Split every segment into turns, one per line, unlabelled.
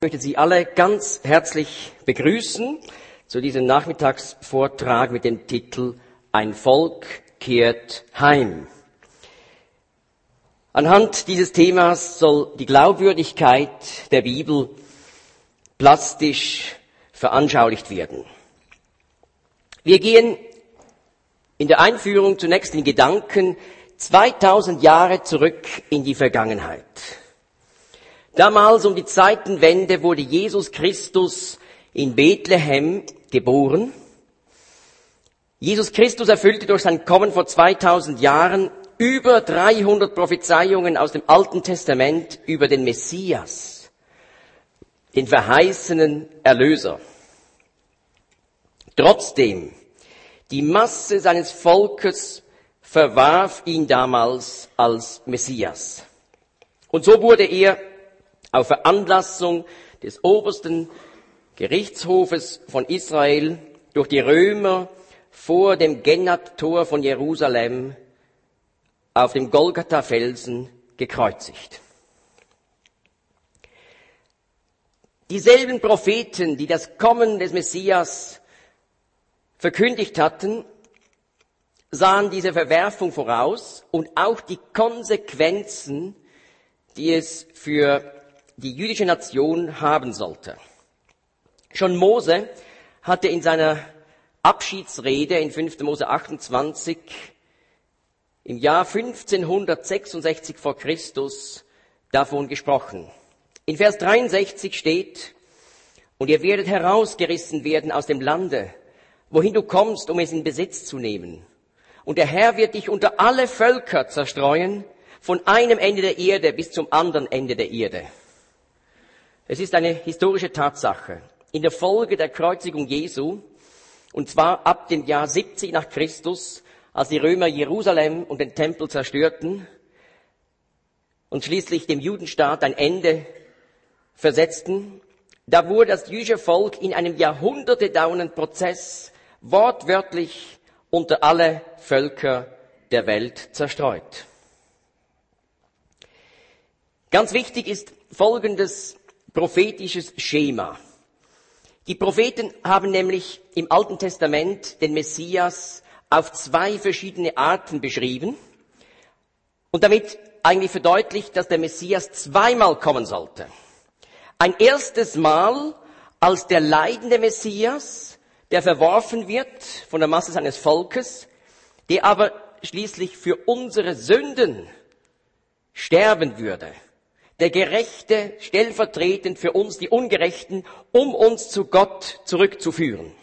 Ich möchte Sie alle ganz herzlich begrüßen zu diesem Nachmittagsvortrag mit dem Titel Ein Volk kehrt heim. Anhand dieses Themas soll die Glaubwürdigkeit der Bibel plastisch veranschaulicht werden. Wir gehen in der Einführung zunächst in Gedanken 2000 Jahre zurück in die Vergangenheit. Damals um die Zeitenwende wurde Jesus Christus in Bethlehem geboren. Jesus Christus erfüllte durch sein Kommen vor 2000 Jahren über 300 Prophezeiungen aus dem Alten Testament über den Messias, den verheißenen Erlöser. Trotzdem, die Masse seines Volkes verwarf ihn damals als Messias. Und so wurde er auf Veranlassung des obersten Gerichtshofes von Israel durch die Römer vor dem Genat-Tor von Jerusalem auf dem Golgatha-Felsen gekreuzigt. Dieselben Propheten, die das Kommen des Messias verkündigt hatten, sahen diese Verwerfung voraus und auch die Konsequenzen, die es für die jüdische Nation haben sollte. Schon Mose hatte in seiner Abschiedsrede in 5. Mose 28 im Jahr 1566 vor Christus davon gesprochen. In Vers 63 steht: Und ihr werdet herausgerissen werden aus dem Lande, wohin du kommst, um es in Besitz zu nehmen. Und der Herr wird dich unter alle Völker zerstreuen, von einem Ende der Erde bis zum anderen Ende der Erde. Es ist eine historische Tatsache. In der Folge der Kreuzigung Jesu, und zwar ab dem Jahr 70 nach Christus, als die Römer Jerusalem und den Tempel zerstörten und schließlich dem Judenstaat ein Ende versetzten, da wurde das jüdische Volk in einem Jahrhunderte dauernden Prozess wortwörtlich unter alle Völker der Welt zerstreut. Ganz wichtig ist folgendes prophetisches Schema. Die Propheten haben nämlich im Alten Testament den Messias auf zwei verschiedene Arten beschrieben und damit eigentlich verdeutlicht, dass der Messias zweimal kommen sollte. Ein erstes Mal als der leidende Messias, der verworfen wird von der Masse seines Volkes, der aber schließlich für unsere Sünden sterben würde. Der Gerechte stellvertretend für uns, die Ungerechten, um uns zu Gott zurückzuführen.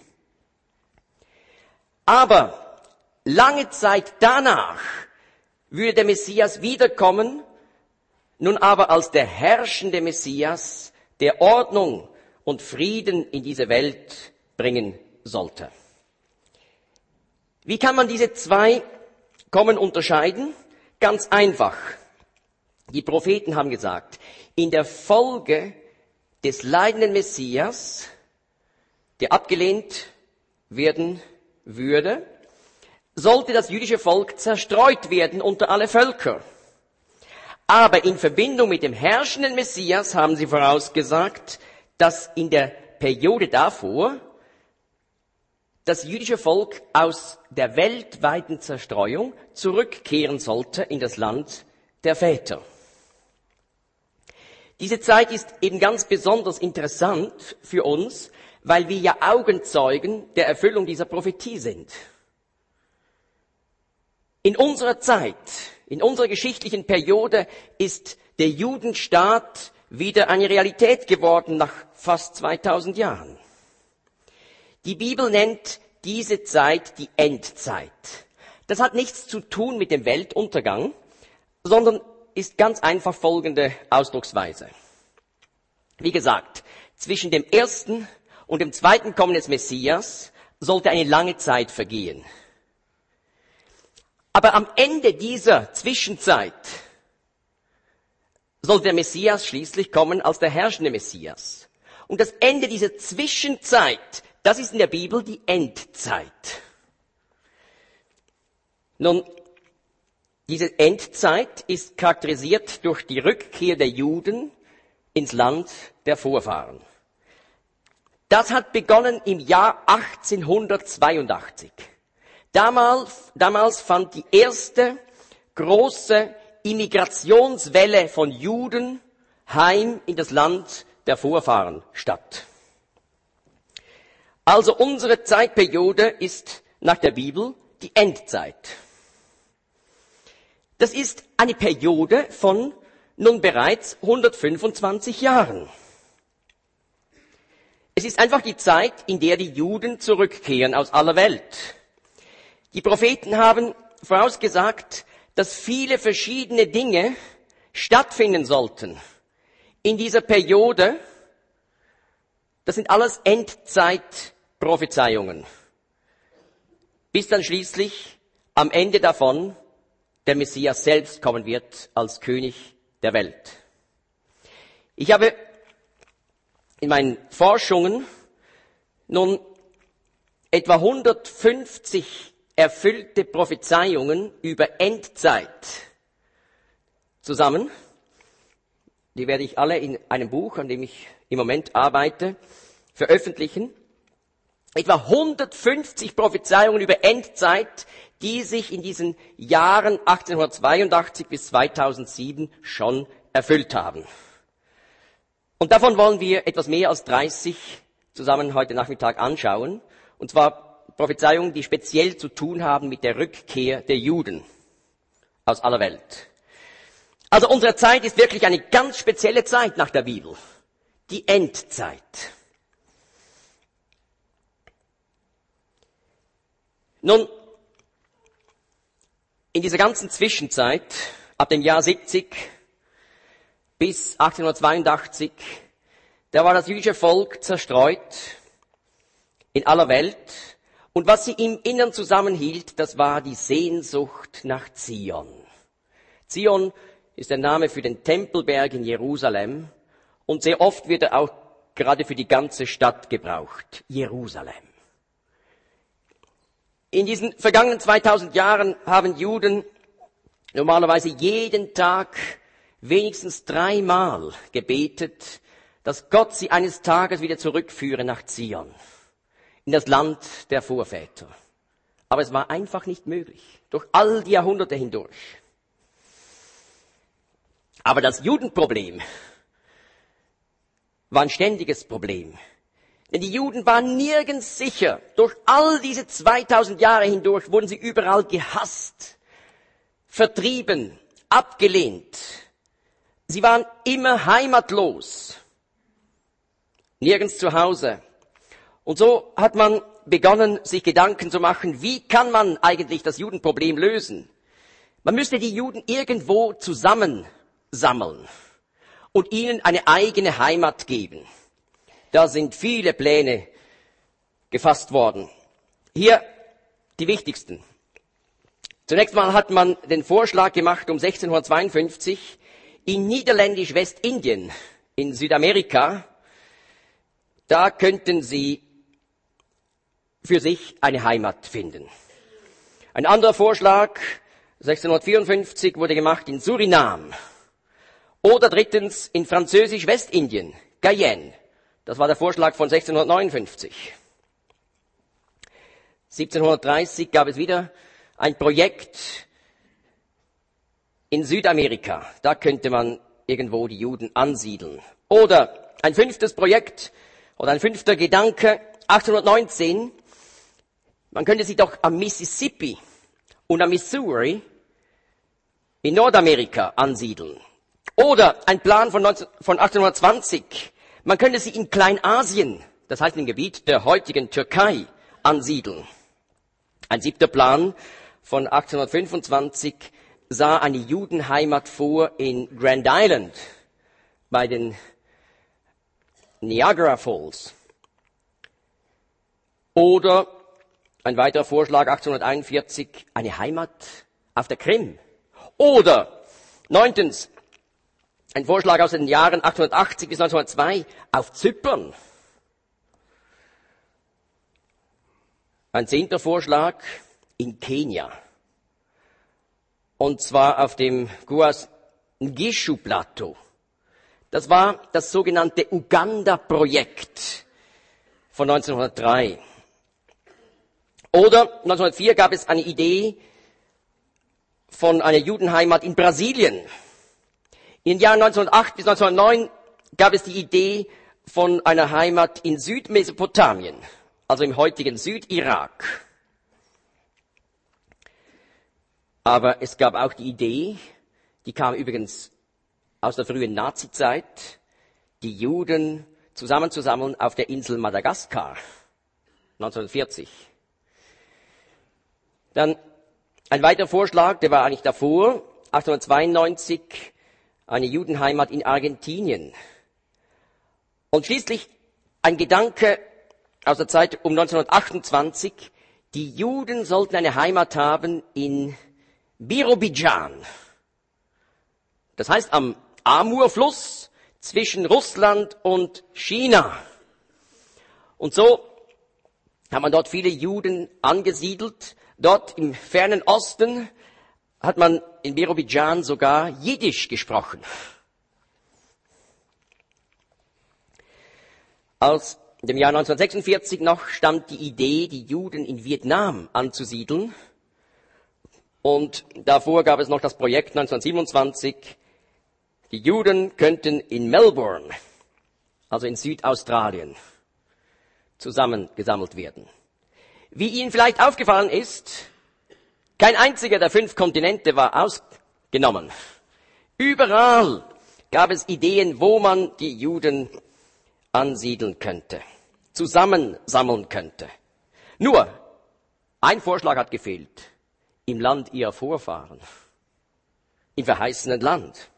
Aber lange Zeit danach würde der Messias wiederkommen, nun aber als der herrschende Messias, der Ordnung und Frieden in diese Welt bringen sollte. Wie kann man diese zwei Kommen unterscheiden? Ganz einfach. Die Propheten haben gesagt, in der Folge des leidenden Messias, der abgelehnt werden würde, sollte das jüdische Volk zerstreut werden unter alle Völker. Aber in Verbindung mit dem herrschenden Messias haben sie vorausgesagt, dass in der Periode davor das jüdische Volk aus der weltweiten Zerstreuung zurückkehren sollte in das Land der Väter. Diese Zeit ist eben ganz besonders interessant für uns, weil wir ja Augenzeugen der Erfüllung dieser Prophetie sind. In unserer Zeit, in unserer geschichtlichen Periode ist der Judenstaat wieder eine Realität geworden nach fast 2000 Jahren. Die Bibel nennt diese Zeit die Endzeit. Das hat nichts zu tun mit dem Weltuntergang, sondern ist ganz einfach folgende Ausdrucksweise. Wie gesagt, zwischen dem ersten und dem zweiten Kommen des Messias sollte eine lange Zeit vergehen. Aber am Ende dieser Zwischenzeit sollte der Messias schließlich kommen als der herrschende Messias. Und das Ende dieser Zwischenzeit, das ist in der Bibel die Endzeit. Nun, diese Endzeit ist charakterisiert durch die Rückkehr der Juden ins Land der Vorfahren. Das hat begonnen im Jahr 1882. Damals fand die erste große Immigrationswelle von Juden heim in das Land der Vorfahren statt. Also unsere Zeitperiode ist nach der Bibel die Endzeit. Das ist eine Periode von nun bereits 125 Jahren. Es ist einfach die Zeit, in der die Juden zurückkehren aus aller Welt. Die Propheten haben vorausgesagt, dass viele verschiedene Dinge stattfinden sollten in dieser Periode. Das sind alles Endzeitprophezeiungen. Bis dann schließlich am Ende davon der Messias selbst kommen wird als König der Welt. Ich habe in meinen Forschungen nun etwa 150 erfüllte Prophezeiungen über Endzeit zusammen. Die werde ich alle in einem Buch, an dem ich im Moment arbeite, veröffentlichen. Etwa 150 Prophezeiungen über Endzeit, die sich in diesen Jahren 1882 bis 2007 schon erfüllt haben. Und davon wollen wir etwas mehr als 30 zusammen heute Nachmittag anschauen. Und zwar Prophezeiungen, die speziell zu tun haben mit der Rückkehr der Juden aus aller Welt. Also unsere Zeit ist wirklich eine ganz spezielle Zeit nach der Bibel. Die Endzeit. Nun, in dieser ganzen Zwischenzeit, ab dem Jahr 70 bis 1882, da war das jüdische Volk zerstreut in aller Welt. Und was sie im Innern zusammenhielt, das war die Sehnsucht nach Zion. Zion ist der Name für den Tempelberg in Jerusalem. Und sehr oft wird er auch gerade für die ganze Stadt gebraucht. Jerusalem. In diesen vergangenen 2000 Jahren haben Juden normalerweise jeden Tag wenigstens 3-mal gebetet, dass Gott sie eines Tages wieder zurückführe nach Zion, in das Land der Vorväter. Aber es war einfach nicht möglich, durch all die Jahrhunderte hindurch. Aber das Judenproblem war ein ständiges Problem. Denn die Juden waren nirgends sicher. Durch all diese 2000 Jahre hindurch wurden sie überall gehasst, vertrieben, abgelehnt. Sie waren immer heimatlos, nirgends zu Hause. Und so hat man begonnen, sich Gedanken zu machen, wie kann man eigentlich das Judenproblem lösen? Man müsste die Juden irgendwo zusammensammeln und ihnen eine eigene Heimat geben. Da sind viele Pläne gefasst worden. Hier die wichtigsten. Zunächst mal hat man den Vorschlag gemacht, um 1652 in Niederländisch-Westindien, in Südamerika, da könnten sie für sich eine Heimat finden. Ein anderer Vorschlag, 1654, wurde gemacht in Surinam. Oder drittens in Französisch-Westindien, Guyenne. Das war der Vorschlag von 1659. 1730 gab es wieder ein Projekt in Südamerika. Da könnte man irgendwo die Juden ansiedeln. Oder ein fünftes Projekt oder ein fünfter Gedanke, 1819, man könnte sie doch am Mississippi und am Missouri in Nordamerika ansiedeln. Oder ein Plan von 1820, man könnte sie in Kleinasien, das heißt im Gebiet der heutigen Türkei, ansiedeln. Ein siebter Plan von 1825 sah eine Judenheimat vor in Grand Island bei den Niagara Falls. Oder ein weiterer Vorschlag 1841, eine Heimat auf der Krim. Oder neuntens, ein Vorschlag aus den Jahren 1880 bis 1902 auf Zypern. Ein 10. Vorschlag in Kenia. Und zwar auf dem Uasin Gishu Plateau. Das war das sogenannte Uganda-Projekt von 1903. Oder 1904 gab es eine Idee von einer Judenheimat in Brasilien. In den Jahren 1908 bis 1909 gab es die Idee von einer Heimat in Südmesopotamien, also im heutigen Südirak. Aber es gab auch die Idee, die kam übrigens aus der frühen Nazizeit, die Juden zusammenzusammeln auf der Insel Madagaskar, 1940. Dann ein weiterer Vorschlag, der war eigentlich davor, 1892, eine Judenheimat in Argentinien. Und schließlich ein Gedanke aus der Zeit um 1928, die Juden sollten eine Heimat haben in Birobidschan. Das heißt am Amurfluss zwischen Russland und China. Und so hat man dort viele Juden angesiedelt. Dort im fernen Osten hat man in Birobidschan sogar Jiddisch gesprochen. Aus dem Jahr 1946 noch stammt die Idee, die Juden in Vietnam anzusiedeln. Und davor gab es noch das Projekt 1927, die Juden könnten in Melbourne, also in Südaustralien, zusammengesammelt werden. Wie Ihnen vielleicht aufgefallen ist, kein einziger der 5 Kontinente war ausgenommen. Überall gab es Ideen, wo man die Juden ansiedeln könnte, zusammensammeln könnte. Nur, ein Vorschlag hat gefehlt. Im Land ihrer Vorfahren. Im verheißenen Land.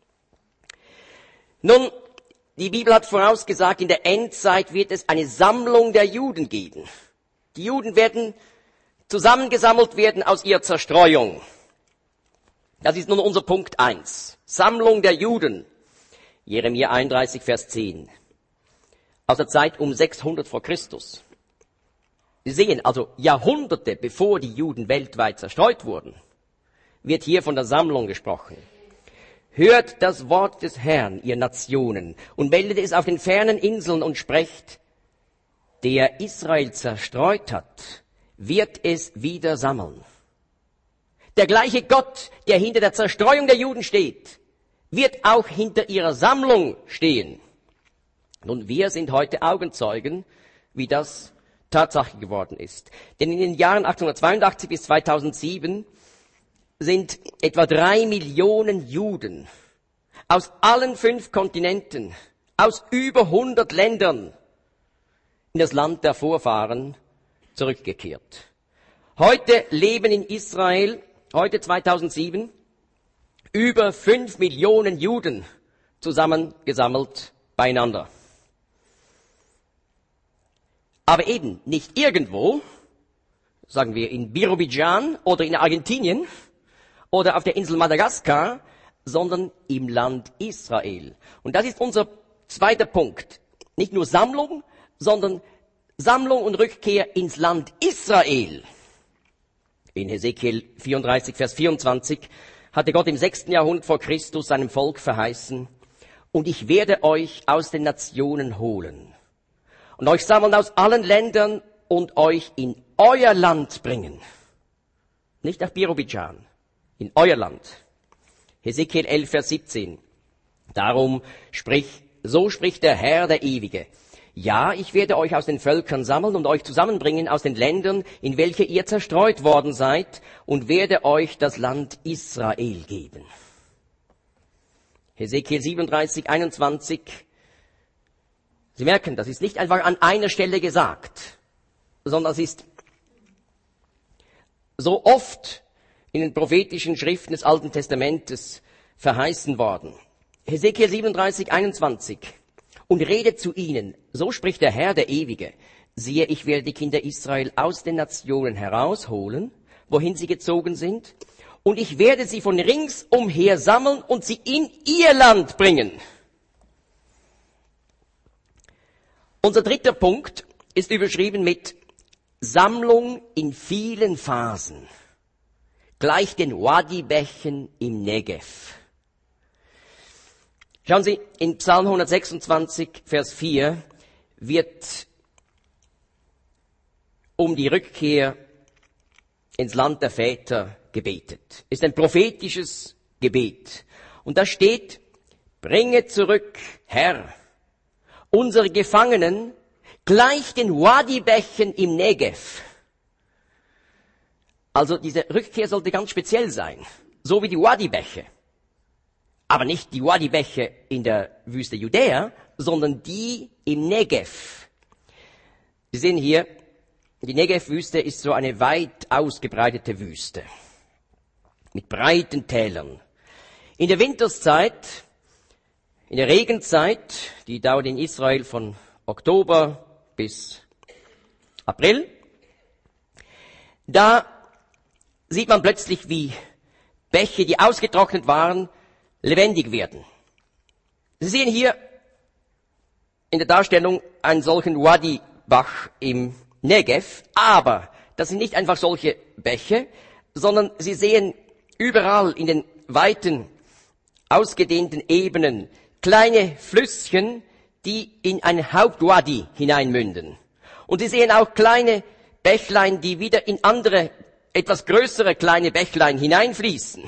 Nun, die Bibel hat vorausgesagt, in der Endzeit wird es eine Sammlung der Juden geben. Die Juden werden zusammengesammelt werden aus ihrer Zerstreuung. Das ist nun unser Punkt 1. Sammlung der Juden. Jeremia 31, Vers 10. Aus der Zeit um 600 vor Christus. Sie sehen, also Jahrhunderte bevor die Juden weltweit zerstreut wurden, wird hier von der Sammlung gesprochen. Hört das Wort des Herrn, ihr Nationen, und meldet es auf den fernen Inseln und sprecht, der Israel zerstreut hat, wird es wieder sammeln. Der gleiche Gott, der hinter der Zerstreuung der Juden steht, wird auch hinter ihrer Sammlung stehen. Nun, wir sind heute Augenzeugen, wie das Tatsache geworden ist. Denn in den Jahren 1882 bis 2007 sind etwa 3 Millionen Juden aus allen 5 Kontinenten, aus über 100 Ländern in das Land der Vorfahren zurückgekehrt. Heute leben in Israel, heute 2007, über 5 Millionen Juden zusammengesammelt beieinander. Aber eben nicht irgendwo, sagen wir in Birobidschan oder in Argentinien oder auf der Insel Madagaskar, sondern im Land Israel. Und das ist unser zweiter Punkt. Nicht nur Sammlung, sondern Sammlung und Rückkehr ins Land Israel. In Hesekiel 34, Vers 24 hatte Gott im 6. Jahrhundert vor Christus seinem Volk verheißen, und ich werde euch aus den Nationen holen und euch sammeln aus allen Ländern und euch in euer Land bringen. Nicht nach Birobidschan, in euer Land. Hesekiel 11, Vers 17. Darum so spricht der Herr, der Ewige. Ja, ich werde euch aus den Völkern sammeln und euch zusammenbringen aus den Ländern, in welche ihr zerstreut worden seid, und werde euch das Land Israel geben. Hesekiel 37, 21. Sie merken, das ist nicht einfach an einer Stelle gesagt, sondern es ist so oft in den prophetischen Schriften des Alten Testamentes verheißen worden. Hesekiel 37, 21. Und redet zu ihnen, so spricht der Herr, der Ewige. Siehe, ich werde die Kinder Israel aus den Nationen herausholen, wohin sie gezogen sind, und ich werde sie von ringsumher sammeln und sie in ihr Land bringen. Unser dritter Punkt ist überschrieben mit Sammlung in vielen Phasen, gleich den Wadi-Bächen im Negev. Schauen Sie, in Psalm 126, Vers 4 wird um die Rückkehr ins Land der Väter gebetet. Ist ein prophetisches Gebet. Und da steht, bringe zurück, Herr, unsere Gefangenen gleich den Wadi-Bächen im Negev. Also diese Rückkehr sollte ganz speziell sein, so wie die Wadi-Bäche. Aber nicht die Wadi-Bäche in der Wüste Judäa, sondern die im Negev. Sie sehen hier, die Negev-Wüste ist so eine weit ausgebreitete Wüste mit breiten Tälern. In der Winterszeit, in der Regenzeit, die dauert in Israel von Oktober bis April, da sieht man plötzlich, wie Bäche, die ausgetrocknet waren, lebendig werden. Sie sehen hier in der Darstellung einen solchen Wadi-Bach im Negev, aber das sind nicht einfach solche Bäche, sondern Sie sehen überall in den weiten, ausgedehnten Ebenen kleine Flüsschen, die in einen Hauptwadi hineinmünden. Und Sie sehen auch kleine Bächlein, die wieder in andere, etwas größere kleine Bächlein hineinfließen.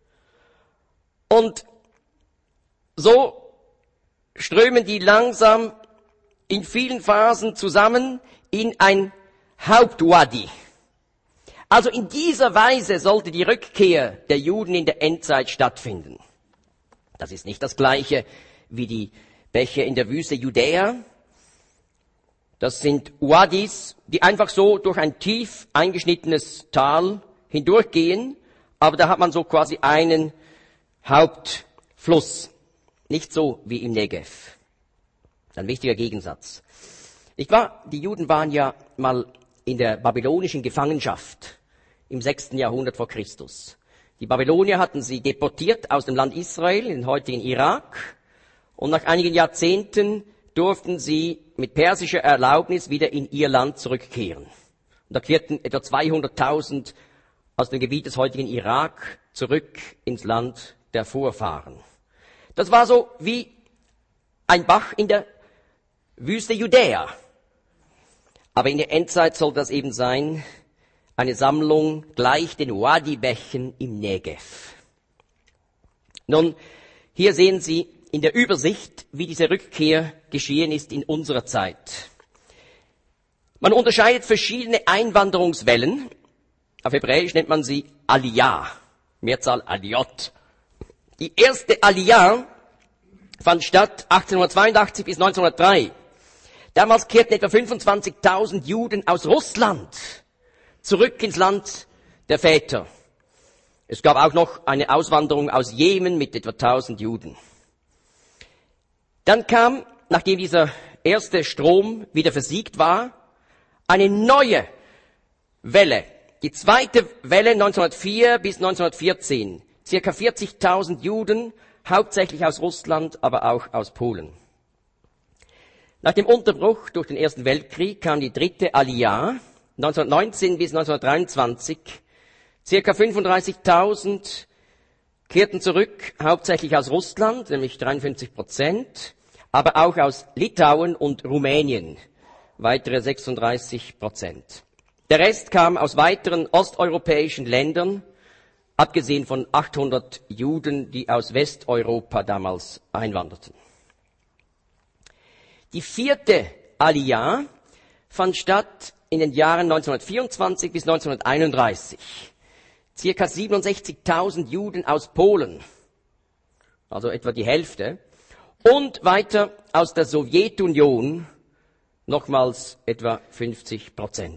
Und so strömen die langsam in vielen Phasen zusammen in ein Hauptwadi. Also in dieser Weise sollte die Rückkehr der Juden in der Endzeit stattfinden. Das ist nicht das Gleiche wie die Bäche in der Wüste Judäa. Das sind Wadis, die einfach so durch ein tief eingeschnittenes Tal hindurchgehen, aber da hat man so quasi einen Hauptfluss. Nicht so wie im Negev. Ein wichtiger Gegensatz. Die Juden waren ja mal in der babylonischen Gefangenschaft im 6. Jahrhundert vor Christus. Die Babylonier hatten sie deportiert aus dem Land Israel, in den heutigen Irak. Und nach einigen Jahrzehnten durften sie mit persischer Erlaubnis wieder in ihr Land zurückkehren. Und da kehrten etwa 200.000 aus dem Gebiet des heutigen Irak zurück ins Land der Vorfahren. Das war so wie ein Bach in der Wüste Judäa. Aber in der Endzeit soll das eben sein, eine Sammlung gleich den Wadi-Bächen im Negev. Nun, hier sehen Sie in der Übersicht, wie diese Rückkehr geschehen ist in unserer Zeit. Man unterscheidet verschiedene Einwanderungswellen. Auf Hebräisch nennt man sie Aliyah, Mehrzahl Aliyot. Die erste Aliyah fand statt 1882 bis 1903. Damals kehrten etwa 25.000 Juden aus Russland zurück ins Land der Väter. Es gab auch noch eine Auswanderung aus Jemen mit etwa 1.000 Juden. Dann kam, nachdem dieser erste Strom wieder versiegt war, eine neue Welle. Die zweite Welle 1904 bis 1914. Circa 40.000 Juden, hauptsächlich aus Russland, aber auch aus Polen. Nach dem Unterbruch durch den Ersten Weltkrieg kam die dritte Aliyah, 1919 bis 1923. Circa 35.000 kehrten zurück, hauptsächlich aus Russland, nämlich 53%, aber auch aus Litauen und Rumänien, weitere 36%. Der Rest kam aus weiteren osteuropäischen Ländern, abgesehen von 800 Juden, die aus Westeuropa damals einwanderten. Die vierte Aliyah fand statt in den Jahren 1924 bis 1931. Circa 67.000 Juden aus Polen, also etwa die Hälfte, und weiter aus der Sowjetunion, nochmals etwa 50%.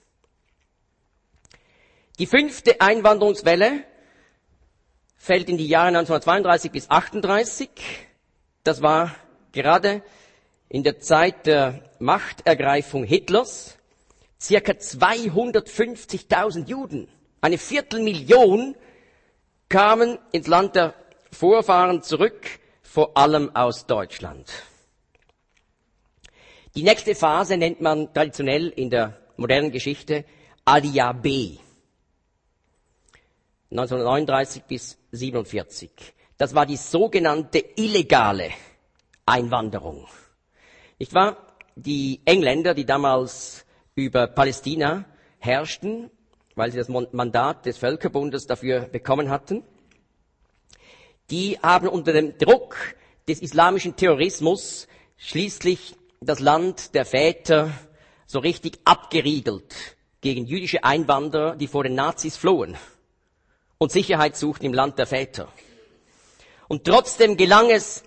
Die fünfte Einwanderungswelle fällt in die Jahre 1932 bis 1938. Das war gerade in der Zeit der Machtergreifung Hitlers. Circa 250.000 Juden, eine Viertelmillion, kamen ins Land der Vorfahren zurück, vor allem aus Deutschland. Die nächste Phase nennt man traditionell in der modernen Geschichte Aliyah B. 1939 bis 1947. Das war die sogenannte illegale Einwanderung. Nicht wahr? Die Engländer, die damals über Palästina herrschten, weil sie das Mandat des Völkerbundes dafür bekommen hatten, die haben unter dem Druck des islamischen Terrorismus schließlich das Land der Väter so richtig abgeriegelt gegen jüdische Einwanderer, die vor den Nazis flohen und Sicherheit suchten im Land der Väter. Und trotzdem gelang es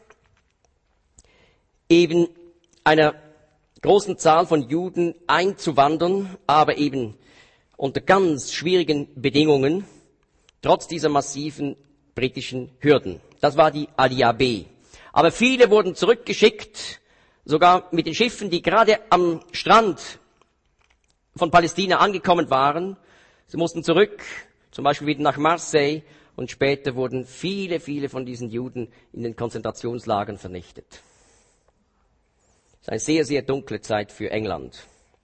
eben einer großen Zahl von Juden einzuwandern, aber eben unter ganz schwierigen Bedingungen, trotz dieser massiven britischen Hürden. Das war die Aliyah B. Aber viele wurden zurückgeschickt, sogar mit den Schiffen, die gerade am Strand von Palästina angekommen waren. Sie mussten zurück, zum Beispiel wieder nach Marseille, und später wurden viele, viele von diesen Juden in den Konzentrationslagern vernichtet. Das ist eine sehr, sehr dunkle Zeit für England.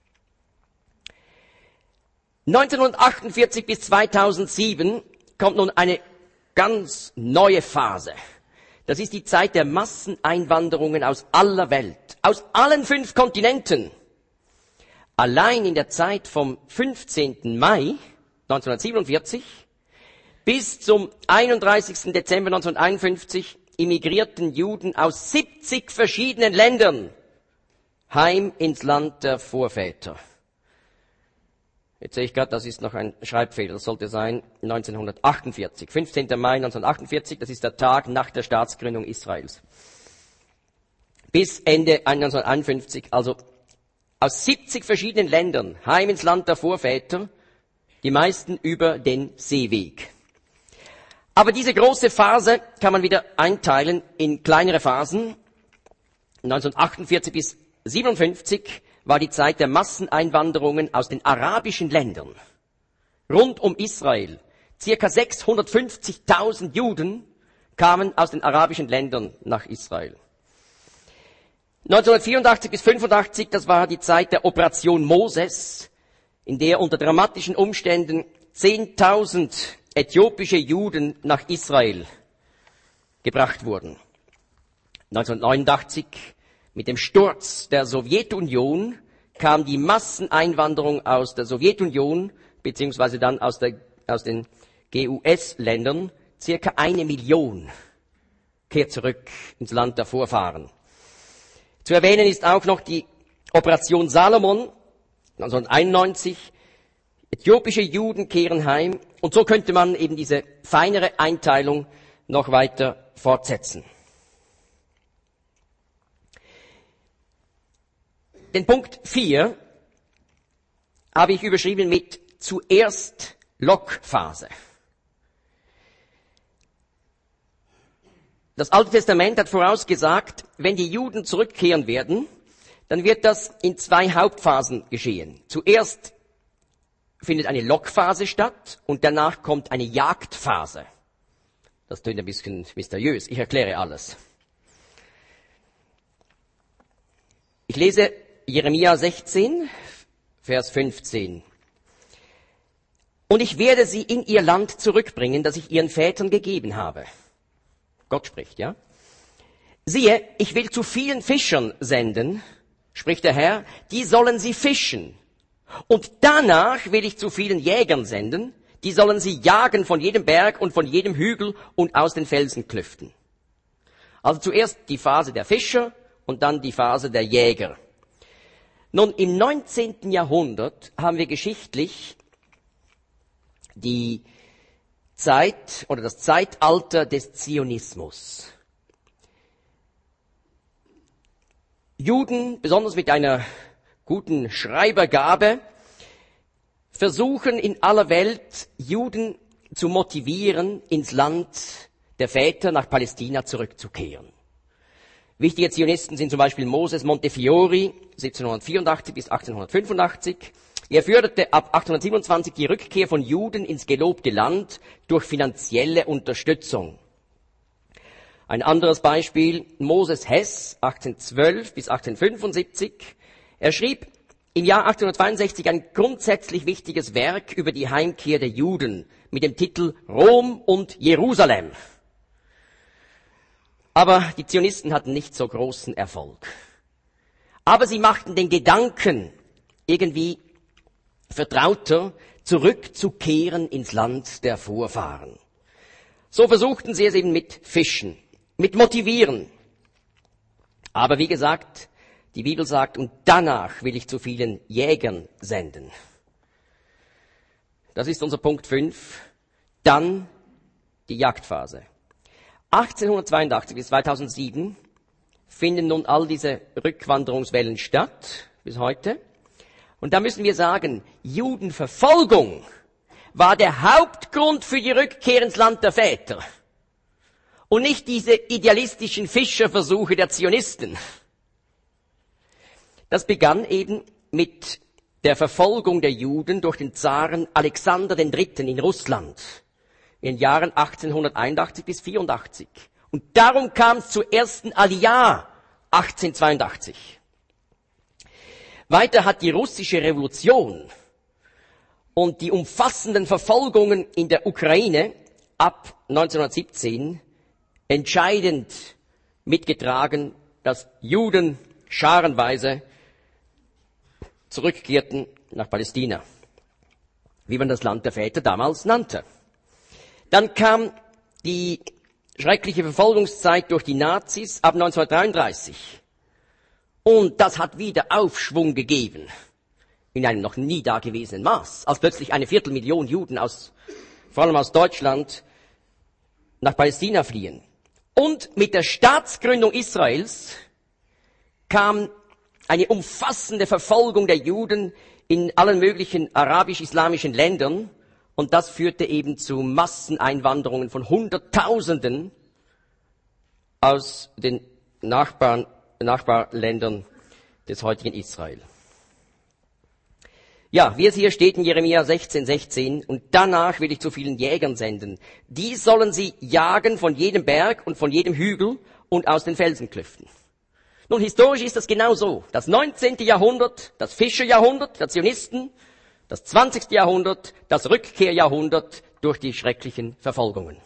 1948 bis 2007 kommt nun eine ganz neue Phase. Das ist die Zeit der Masseneinwanderungen aus aller Welt, aus allen 5 Kontinenten. Allein in der Zeit vom 15. Mai 1947 bis zum 31. Dezember 1951 immigrierten Juden aus 70 verschiedenen Ländern heim ins Land der Vorväter. Jetzt sehe ich gerade, das ist noch ein Schreibfehler. Das sollte sein 1948. 15. Mai 1948, das ist der Tag nach der Staatsgründung Israels. Bis Ende 1951, also aus 70 verschiedenen Ländern heim ins Land der Vorväter, die meisten über den Seeweg. Aber diese große Phase kann man wieder einteilen in kleinere Phasen. 1948 bis 1957 war die Zeit der Masseneinwanderungen aus den arabischen Ländern. Rund um Israel, circa 650.000 Juden kamen aus den arabischen Ländern nach Israel. 1984 bis 1985, das war die Zeit der Operation Moses, in der unter dramatischen Umständen 10.000 äthiopische Juden nach Israel gebracht wurden. 1989, mit dem Sturz der Sowjetunion, kam die Masseneinwanderung aus der Sowjetunion, beziehungsweise dann aus den GUS-Ländern, circa 1 Million kehrt zurück ins Land der Vorfahren. Zu erwähnen ist auch noch die Operation Salomon, 1991. Äthiopische Juden kehren heim. Und so könnte man eben diese feinere Einteilung noch weiter fortsetzen. Den Punkt 4 habe ich überschrieben mit zuerst Lockphase. Das Alte Testament hat vorausgesagt, wenn die Juden zurückkehren werden, dann wird das in 2 Hauptphasen geschehen. Zuerst findet eine Lockphase statt und danach kommt eine Jagdphase. Das klingt ein bisschen mysteriös. Ich erkläre alles. Ich lese Jeremia 16, Vers 15. Und ich werde sie in ihr Land zurückbringen, das ich ihren Vätern gegeben habe. Gott spricht, ja? Siehe, ich will zu vielen Fischern senden, spricht der Herr, die sollen sie fischen. Und danach will ich zu vielen Jägern senden, die sollen sie jagen von jedem Berg und von jedem Hügel und aus den Felsenklüften. Also zuerst die Phase der Fischer und dann die Phase der Jäger. Nun, im 19. Jahrhundert haben wir geschichtlich die Zeit oder das Zeitalter des Zionismus. Juden, besonders mit einer guten Schreibergabe, versuchen in aller Welt Juden zu motivieren, ins Land der Väter nach Palästina zurückzukehren. Wichtige Zionisten sind zum Beispiel Moses Montefiore, 1784 bis 1885. Er förderte ab 1827 die Rückkehr von Juden ins gelobte Land durch finanzielle Unterstützung. Ein anderes Beispiel, Moses Hess, 1812 bis 1875. Er schrieb im Jahr 1862 ein grundsätzlich wichtiges Werk über die Heimkehr der Juden mit dem Titel Rom und Jerusalem. Aber die Zionisten hatten nicht so großen Erfolg. Aber sie machten den Gedanken irgendwie vertrauter, zurückzukehren ins Land der Vorfahren. So versuchten sie es eben mit Fischen, mit Motivieren. Aber wie gesagt, die Bibel sagt, und danach will ich zu vielen Jägern senden. Das ist unser Punkt 5. Dann die Jagdphase. 1882 bis 2007 finden nun all diese Rückwanderungswellen statt, bis heute. Und da müssen wir sagen, Judenverfolgung war der Hauptgrund für die Rückkehr ins Land der Väter. Und nicht diese idealistischen Fischerversuche der Zionisten. Das begann eben mit der Verfolgung der Juden durch den Zaren Alexander III. In Russland in den Jahren 1881 bis 84. Und darum kam es zur ersten Aliyah 1882. Weiter hat die russische Revolution und die umfassenden Verfolgungen in der Ukraine ab 1917 entscheidend mitgetragen, dass Juden scharenweise zurückkehrten nach Palästina, wie man das Land der Väter damals nannte. Dann kam die schreckliche Verfolgungszeit durch die Nazis ab 1933. Und das hat wieder Aufschwung gegeben, in einem noch nie dagewesenen Maß, als plötzlich 250.000 Juden vor allem aus Deutschland, nach Palästina fliehen. Und mit der Staatsgründung Israels kam eine umfassende Verfolgung der Juden in allen möglichen arabisch-islamischen Ländern. Und das führte eben zu Masseneinwanderungen von Hunderttausenden aus den Nachbarländern des heutigen Israel. Ja, wie es hier steht in Jeremia 16,16, und danach will ich zu vielen Jägern senden. Die sollen sie jagen von jedem Berg und von jedem Hügel und aus den Felsenklüften. Nun, historisch ist das genau so. Das 19. Jahrhundert, das Fischerjahrhundert der Zionisten, das 20. Jahrhundert, das Rückkehrjahrhundert durch die schrecklichen Verfolgungen.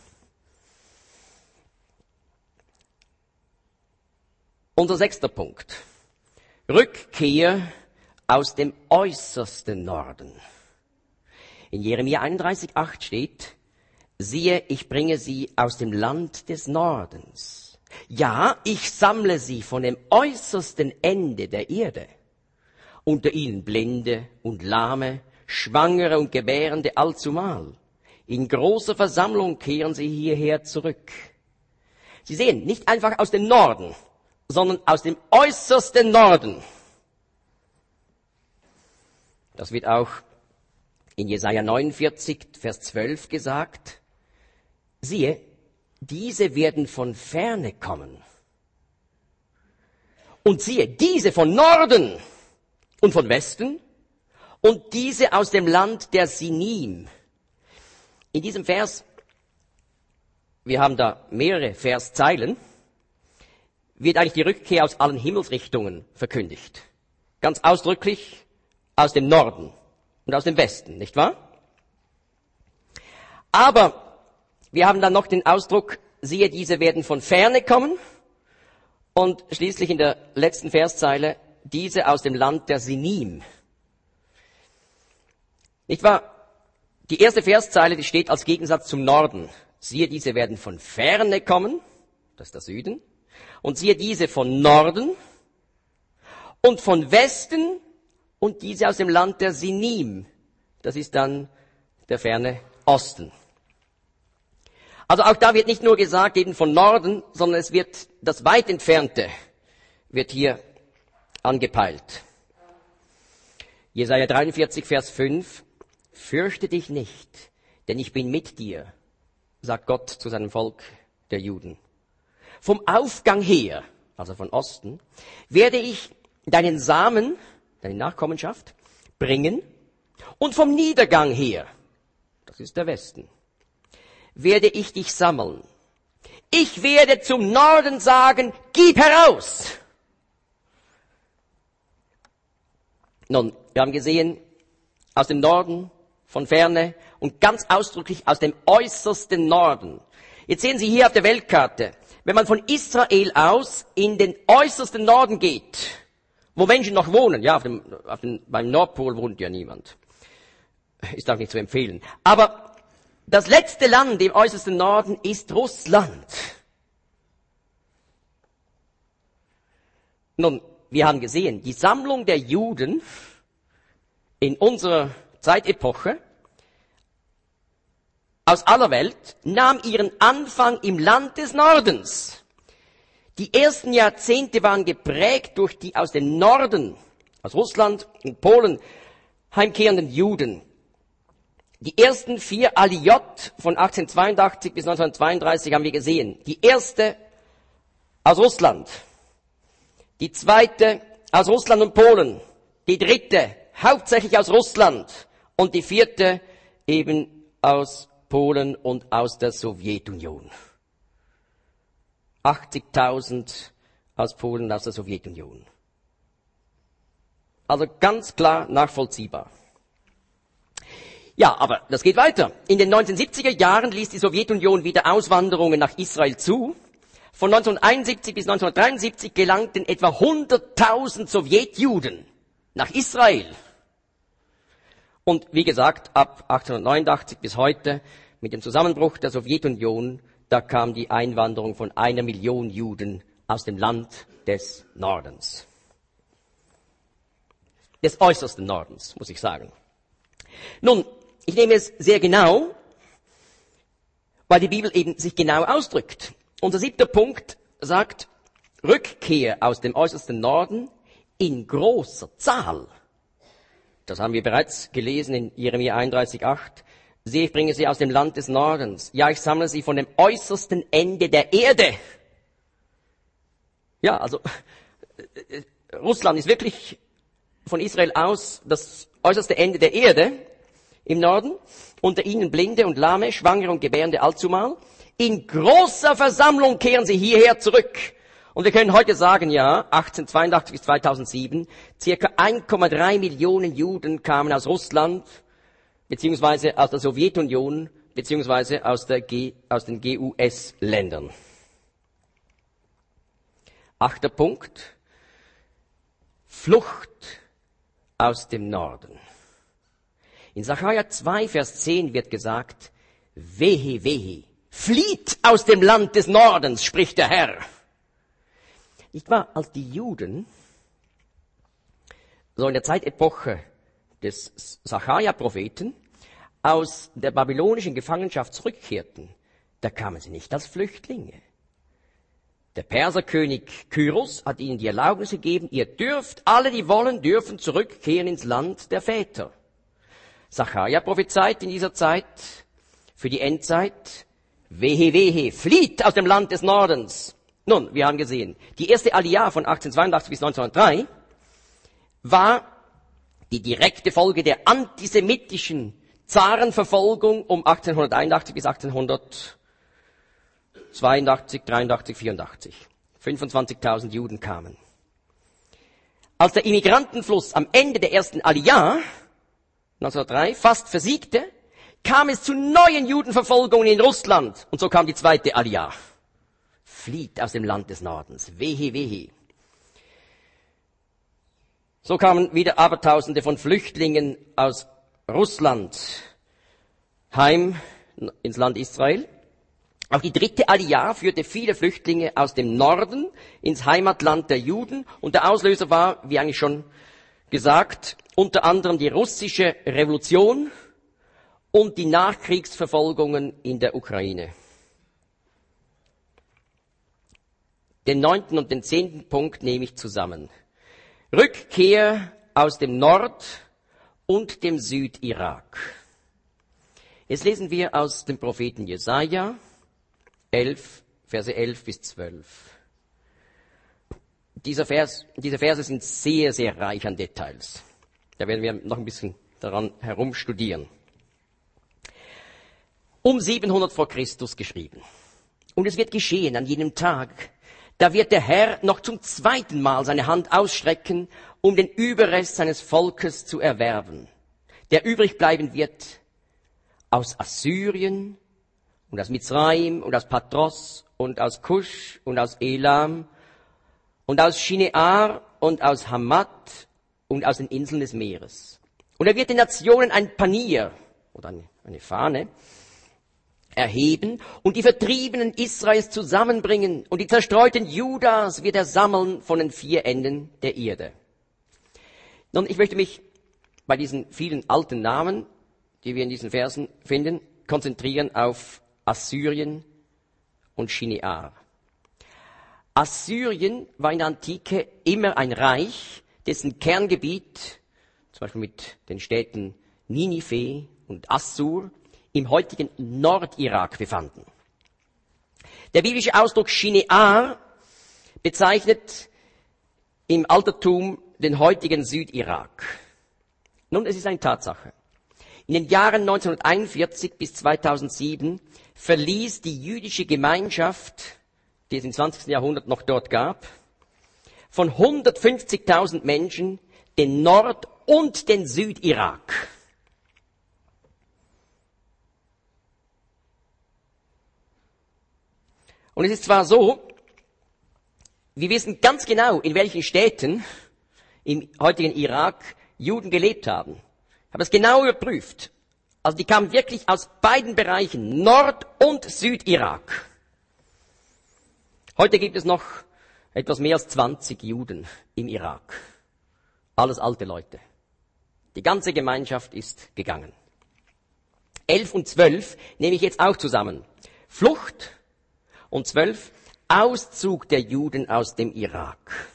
Unser 6. Punkt. Rückkehr aus dem äußersten Norden. In Jeremia 31,8 steht, siehe, ich bringe sie aus dem Land des Nordens. Ja, ich sammle sie von dem äußersten Ende der Erde. Unter ihnen Blinde und Lahme, Schwangere und Gebärende allzumal. In großer Versammlung kehren sie hierher zurück. Sie sehen, nicht einfach aus dem Norden, sondern aus dem äußersten Norden. Das wird auch in Jesaja 49, Vers 12 gesagt. Siehe, diese werden von ferne kommen. Und siehe, diese von Norden und von Westen und diese aus dem Land der Sinim. In diesem Vers, wir haben da mehrere Verszeilen, wird eigentlich die Rückkehr aus allen Himmelsrichtungen verkündigt. Ganz ausdrücklich aus dem Norden und aus dem Westen, nicht wahr? Aber wir haben dann noch den Ausdruck, siehe, diese werden von ferne kommen. Und schließlich in der letzten Verszeile, diese aus dem Land der Sinim. Nicht wahr? Die erste Verszeile, die steht als Gegensatz zum Norden. Siehe, diese werden von ferne kommen. Das ist der Süden. Und siehe, diese von Norden und von Westen und diese aus dem Land der Sinim. Das ist dann der ferne Osten. Also auch da wird nicht nur gesagt, eben von Norden, sondern es wird das weit Entfernte wird hier angepeilt. Jesaja 43, Vers 5. Fürchte dich nicht, denn ich bin mit dir, sagt Gott zu seinem Volk der Juden. Vom Aufgang her, also von Osten, werde ich deinen Samen, deine Nachkommenschaft, bringen und vom Niedergang her, das ist der Westen, werde ich dich sammeln. Ich werde zum Norden sagen, gib heraus. Nun, wir haben gesehen, aus dem Norden, von ferne und ganz ausdrücklich aus dem äußersten Norden. Jetzt sehen Sie hier auf der Weltkarte, wenn man von Israel aus in den äußersten Norden geht, wo Menschen noch wohnen, ja, beim Nordpol wohnt ja niemand, ist auch nicht zu empfehlen, aber das letzte Land im äußersten Norden ist Russland. Nun, wir haben gesehen, die Sammlung der Juden in unserer Zeitepoche aus aller Welt nahm ihren Anfang im Land des Nordens. Die ersten Jahrzehnte waren geprägt durch die aus dem Norden, aus Russland und Polen, heimkehrenden Juden. Die ersten 4 Aliyot von 1882 bis 1932 haben wir gesehen. Die erste aus Russland, die zweite aus Russland und Polen, die dritte hauptsächlich aus Russland und die vierte eben aus Polen und aus der Sowjetunion. 80.000 aus Polen und aus der Sowjetunion. Also ganz klar nachvollziehbar. Ja, aber das geht weiter. In den 1970er Jahren ließ die Sowjetunion wieder Auswanderungen nach Israel zu. Von 1971 bis 1973 gelangten etwa 100.000 Sowjetjuden nach Israel. Und wie gesagt, ab 1889 bis heute, mit dem Zusammenbruch der Sowjetunion, da kam die Einwanderung von 1 Million Juden aus dem Land des Nordens. Des äußersten Nordens, muss ich sagen. Nun, ich nehme es sehr genau, weil die Bibel eben sich genau ausdrückt. Unser 7. Punkt sagt, Rückkehr aus dem äußersten Norden in großer Zahl. Das haben wir bereits gelesen in Jeremia 31,8. Sehe, ich bringe sie aus dem Land des Nordens. Ja, ich sammle sie von dem äußersten Ende der Erde. Ja, also Russland ist wirklich von Israel aus das äußerste Ende der Erde im Norden. Unter ihnen Blinde und Lahme, Schwangere und Gebärende allzumal. In großer Versammlung kehren sie hierher zurück. Und wir können heute sagen, ja, 1882 bis 2007, circa 1,3 Millionen Juden kamen aus Russland, beziehungsweise aus der Sowjetunion, beziehungsweise aus den GUS-Ländern. 8. Punkt. Flucht aus dem Norden. In Sacharja 2, Vers 10 wird gesagt, wehe, wehe, flieht aus dem Land des Nordens, spricht der Herr. Nicht wahr? Als die Juden so in der Zeitepoche des Sacharja-Propheten aus der babylonischen Gefangenschaft zurückkehrten, da kamen sie nicht als Flüchtlinge. Der Perserkönig Kyros hat ihnen die Erlaubnis gegeben, ihr dürft, alle die wollen, dürfen zurückkehren ins Land der Väter. Sacharja prophezeit in dieser Zeit für die Endzeit, wehe, wehe, flieht aus dem Land des Nordens. Nun, wir haben gesehen, die erste Aliyah von 1882 bis 1903 war die direkte Folge der antisemitischen Zarenverfolgung um 1881 bis 1882, 83, 84. 25.000 Juden kamen. Als der Immigrantenfluss am Ende der ersten Aliyah 1903 fast versiegte, kam es zu neuen Judenverfolgungen in Russland. Und so kam die zweite Aliyah. Flieht aus dem Land des Nordens. Wehe, wehe. So kamen wieder Abertausende von Flüchtlingen aus Russland heim ins Land Israel. Auch die dritte Aliyah führte viele Flüchtlinge aus dem Norden ins Heimatland der Juden. Und der Auslöser war, wie eigentlich schon gesagt, unter anderem die russische Revolution und die Nachkriegsverfolgungen in der Ukraine. Den 9. und den 10. Punkt nehme ich zusammen. Rückkehr aus dem Nord- und dem Südirak. Jetzt lesen wir aus dem Propheten Jesaja 11, Verse 11 bis 12. Diese Verse sind sehr, sehr reich an Details. Da werden wir noch ein bisschen daran herumstudieren. Um 700 vor Christus geschrieben. Und es wird geschehen an jenem Tag, da wird der Herr noch zum 2. Mal seine Hand ausstrecken, um den Überrest seines Volkes zu erwerben, der übrig bleiben wird aus Assyrien und aus Mizraim und aus Patros und aus Kusch und aus Elam und aus Shinear und aus Hamat und aus den Inseln des Meeres. Und er wird den Nationen ein Panier oder eine Fahne erheben und die Vertriebenen Israels zusammenbringen und die zerstreuten Judas wird er sammeln von den 4 Enden der Erde. Nun, ich möchte mich bei diesen vielen alten Namen, die wir in diesen Versen finden, konzentrieren auf Assyrien und Shinear. Assyrien war in der Antike immer ein Reich, dessen Kerngebiet, zum Beispiel mit den Städten Ninive und Assur, im heutigen Nordirak befanden. Der biblische Ausdruck Shinear bezeichnet im Altertum den heutigen Südirak. Nun, es ist eine Tatsache. In den Jahren 1941 bis 2007 verließ die jüdische Gemeinschaft, die es im 20. Jahrhundert noch dort gab, von 150.000 Menschen den Nord- und den Südirak. Und es ist zwar so, wir wissen ganz genau, in welchen Städten im heutigen Irak Juden gelebt haben. Ich habe es genau überprüft. Also die kamen wirklich aus beiden Bereichen, Nord- und Südirak. Heute gibt es noch etwas mehr als 20 Juden im Irak. Alles alte Leute. Die ganze Gemeinschaft ist gegangen. 11 und 12 nehme ich jetzt auch zusammen. Flucht und 12, Auszug der Juden aus dem Irak.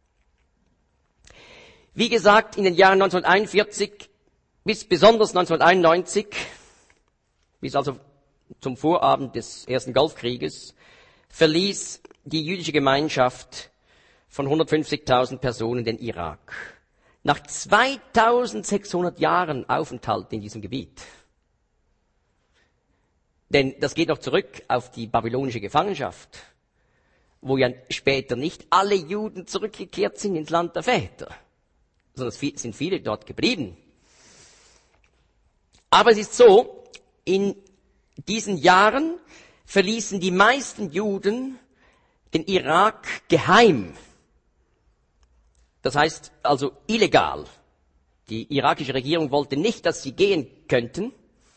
Wie gesagt, in den Jahren 1941 bis besonders 1991, bis also zum Vorabend des Ersten Golfkrieges, verließ die jüdische Gemeinschaft von 150.000 Personen den Irak. Nach 2600 Jahren Aufenthalt in diesem Gebiet. Denn das geht noch zurück auf die babylonische Gefangenschaft, wo ja später nicht alle Juden zurückgekehrt sind ins Land der Väter, sondern es sind viele dort geblieben. Aber es ist so, in diesen Jahren verließen die meisten Juden den Irak geheim. Das heißt also illegal. Die irakische Regierung wollte nicht, dass sie gehen könnten.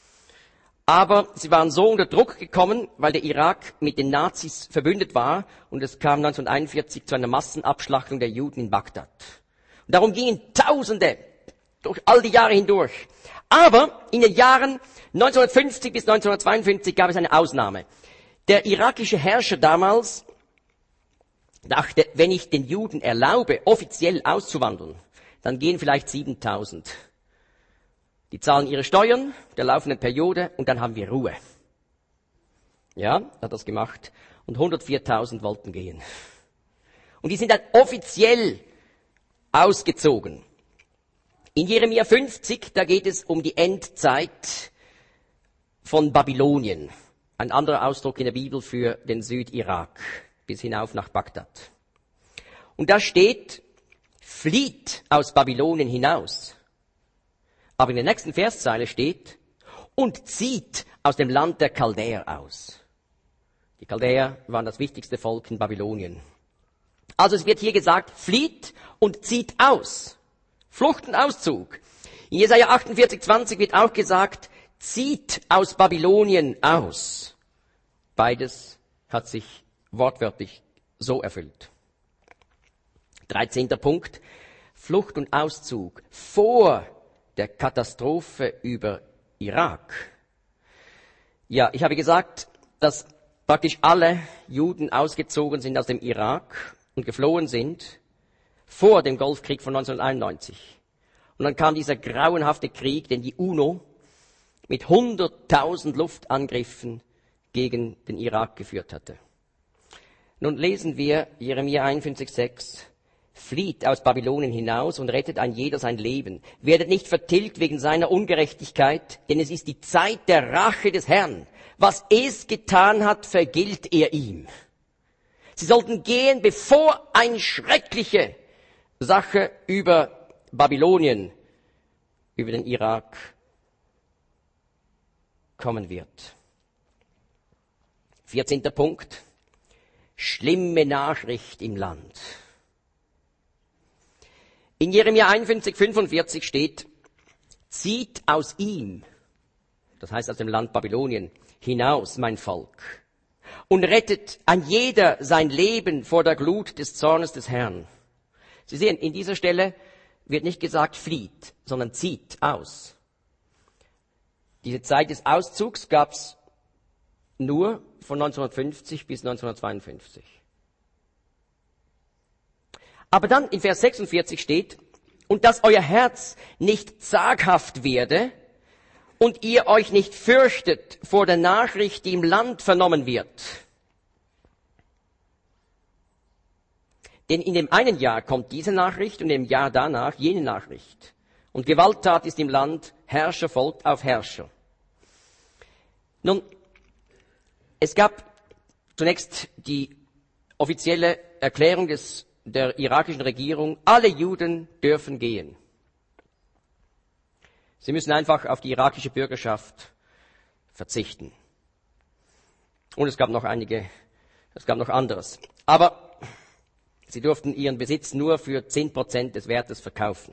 Aber sie waren so unter Druck gekommen, weil der Irak mit den Nazis verbündet war und es kam 1941 zu einer Massenabschlachtung der Juden in Bagdad. Und darum gingen Tausende durch all die Jahre hindurch. Aber in den Jahren 1950 bis 1952 gab es eine Ausnahme. Der irakische Herrscher damals dachte, wenn ich den Juden erlaube, offiziell auszuwandern, dann gehen vielleicht 7.000. Die zahlen ihre Steuern der laufenden Periode und dann haben wir Ruhe. Ja, hat das gemacht. Und 104.000 wollten gehen. Und die sind dann offiziell ausgezogen. In Jeremia 50, da geht es um die Endzeit von Babylonien. Ein anderer Ausdruck in der Bibel für den Südirak bis hinauf nach Bagdad. Und da steht, flieht aus Babylonien hinaus. Aber in der nächsten Verszeile steht, und zieht aus dem Land der Chaldäer aus. Die Chaldäer waren das wichtigste Volk in Babylonien. Also es wird hier gesagt, flieht und zieht aus. Flucht und Auszug. In Jesaja 48,20 wird auch gesagt, zieht aus Babylonien aus. Beides hat sich wortwörtlich so erfüllt. 13. Punkt, Flucht und Auszug vor der Katastrophe über Irak. Ja, ich habe gesagt, dass praktisch alle Juden ausgezogen sind aus dem Irak und geflohen sind vor dem Golfkrieg von 1991. Und dann kam dieser grauenhafte Krieg, den die UNO mit 100.000 Luftangriffen gegen den Irak geführt hatte. Nun lesen wir Jeremia 51,6. Flieht aus Babylonien hinaus und rettet ein jeder sein Leben. Werdet nicht vertilgt wegen seiner Ungerechtigkeit, denn es ist die Zeit der Rache des Herrn. Was es getan hat, vergilt er ihm. Sie sollten gehen, bevor eine schreckliche Sache über Babylonien, über den Irak kommen wird. 14. Punkt. Schlimme Nachricht im Land. In Jeremia 51, 45 steht, zieht aus ihm, das heißt aus dem Land Babylonien, hinaus, mein Volk, und rettet ein jeder sein Leben vor der Glut des Zornes des Herrn. Sie sehen, in dieser Stelle wird nicht gesagt flieht, sondern zieht aus. Diese Zeit des Auszugs gab es nur von 1950 bis 1952. Aber dann in Vers 46 steht, und dass euer Herz nicht zaghaft werde und ihr euch nicht fürchtet vor der Nachricht, die im Land vernommen wird. Denn in dem einen Jahr kommt diese Nachricht und im Jahr danach jene Nachricht. Und Gewalttat ist im Land, Herrscher folgt auf Herrscher. Nun, es gab zunächst die offizielle Erklärung der irakischen Regierung, alle Juden dürfen gehen. Sie müssen einfach auf die irakische Bürgerschaft verzichten. Und es gab noch anderes. Aber sie durften ihren Besitz nur für 10% des Wertes verkaufen.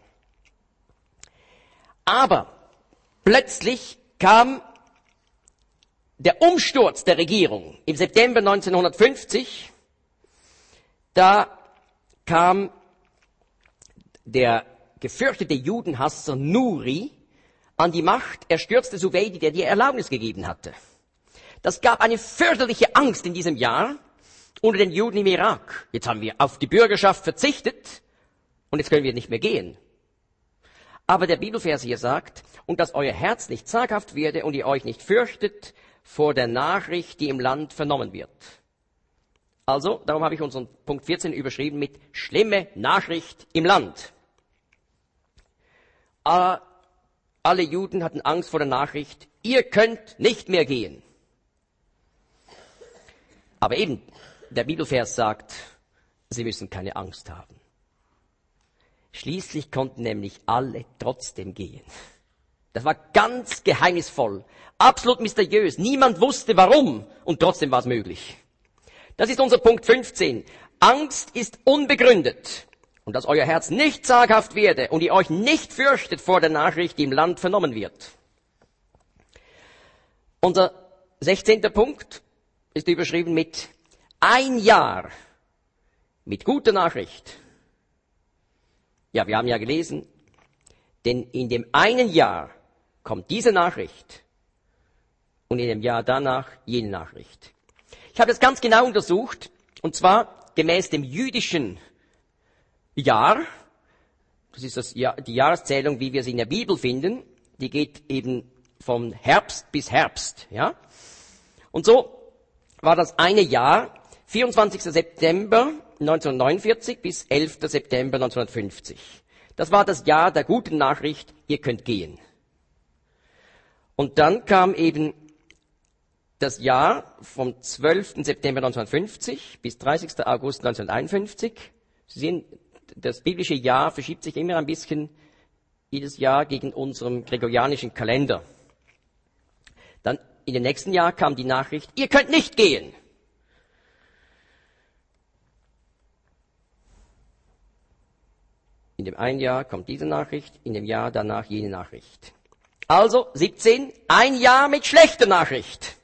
Aber plötzlich kam der Umsturz der Regierung im September 1950. Da kam der gefürchtete Judenhasser Nuri an die Macht. Er stürzte Suwaidi, der die Erlaubnis gegeben hatte. Das gab eine fürchterliche Angst in diesem Jahr unter den Juden im Irak. Jetzt haben wir auf die Bürgerschaft verzichtet und jetzt können wir nicht mehr gehen. Aber der Bibelvers hier sagt, und dass euer Herz nicht zaghaft werde und ihr euch nicht fürchtet vor der Nachricht, die im Land vernommen wird. Also, darum habe ich unseren Punkt 14 überschrieben mit schlimme Nachricht im Land. Alle Juden hatten Angst vor der Nachricht, ihr könnt nicht mehr gehen. Aber eben, der Bibelvers sagt, sie müssen keine Angst haben. Schließlich konnten nämlich alle trotzdem gehen. Das war ganz geheimnisvoll, absolut mysteriös. Niemand wusste warum und trotzdem war es möglich. Das ist unser Punkt 15. Angst ist unbegründet. Und dass euer Herz nicht zaghaft werde und ihr euch nicht fürchtet vor der Nachricht, die im Land vernommen wird. Unser 16. Punkt ist überschrieben mit ein Jahr mit guter Nachricht. Ja, wir haben ja gelesen, denn in dem einen Jahr kommt diese Nachricht und in dem Jahr danach jene Nachricht. Ich habe das ganz genau untersucht, und zwar gemäß dem jüdischen Jahr. Das ist die Jahreszählung, wie wir sie in der Bibel finden. Die geht eben vom Herbst bis Herbst, ja. Und so war das eine Jahr, 24. September 1949 bis 11. September 1950. Das war das Jahr der guten Nachricht, ihr könnt gehen. Und dann kam eben das Jahr vom 12. September 1950 bis 30. August 1951. Sie sehen, das biblische Jahr verschiebt sich immer ein bisschen jedes Jahr gegen unserem gregorianischen Kalender. Dann in dem nächsten Jahr kam die Nachricht, ihr könnt nicht gehen. In dem einen Jahr kommt diese Nachricht, in dem Jahr danach jene Nachricht. Also 17, ein Jahr mit schlechter Nachricht.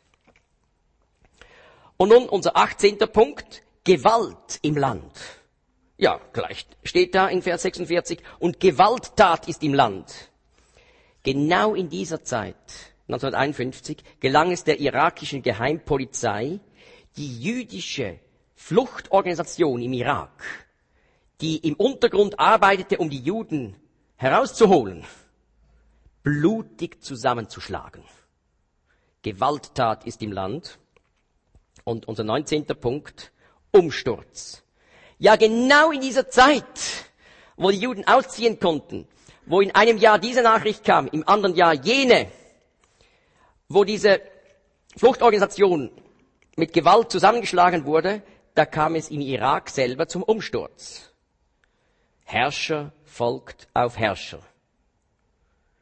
Und nun unser 18. Punkt, Gewalt im Land. Ja, gleich steht da in Vers 46, und Gewalttat ist im Land. Genau in dieser Zeit, 1951, gelang es der irakischen Geheimpolizei, die jüdische Fluchtorganisation im Irak, die im Untergrund arbeitete, um die Juden herauszuholen, blutig zusammenzuschlagen. Gewalttat ist im Land. Und unser 19. Punkt, Umsturz. Ja, genau in dieser Zeit, wo die Juden ausziehen konnten, wo in einem Jahr diese Nachricht kam, im anderen Jahr jene, wo diese Fluchtorganisation mit Gewalt zusammengeschlagen wurde, da kam es im Irak selber zum Umsturz. Herrscher folgt auf Herrscher.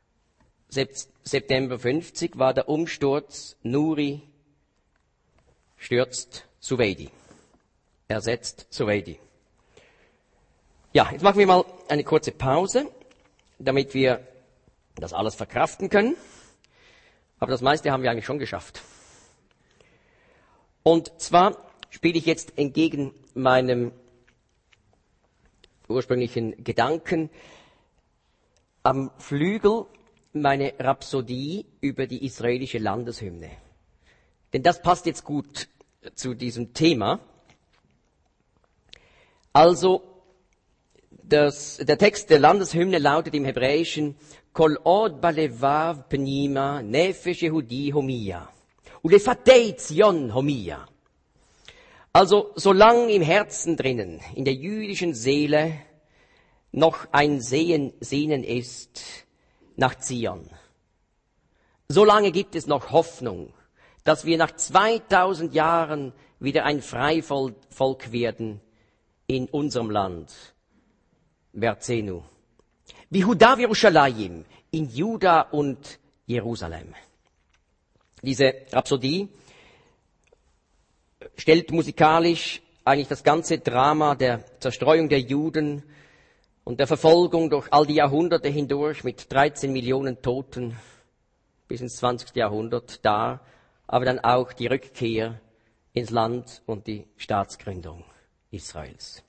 September 50 war der Umsturz Nuri stürzt Suwaidi. Ersetzt Suwaidi. Ja, jetzt machen wir mal eine kurze Pause, damit wir das alles verkraften können. Aber das meiste haben wir eigentlich schon geschafft. Und zwar spiele ich jetzt entgegen meinem ursprünglichen Gedanken am Flügel meine Rhapsodie über die israelische Landeshymne. Denn das passt jetzt gut zu diesem Thema. Also, der Text der Landeshymne lautet im Hebräischen Kol od balevav pnima nefesh Yehudi homia ulefatei Zion homia. Also, solange im Herzen drinnen, in der jüdischen Seele, noch ein Sehnen ist nach Zion, solange gibt es noch Hoffnung, dass wir nach 2000 Jahren wieder ein Freivolk werden in unserem Land. Verzenu. Yehuda Yerushalayim, in Juda und Jerusalem. Diese Rhapsodie stellt musikalisch eigentlich das ganze Drama der Zerstreuung der Juden und der Verfolgung durch all die Jahrhunderte hindurch mit 13 Millionen Toten bis ins 20. Jahrhundert dar, aber dann auch die Rückkehr ins Land und die Staatsgründung Israels.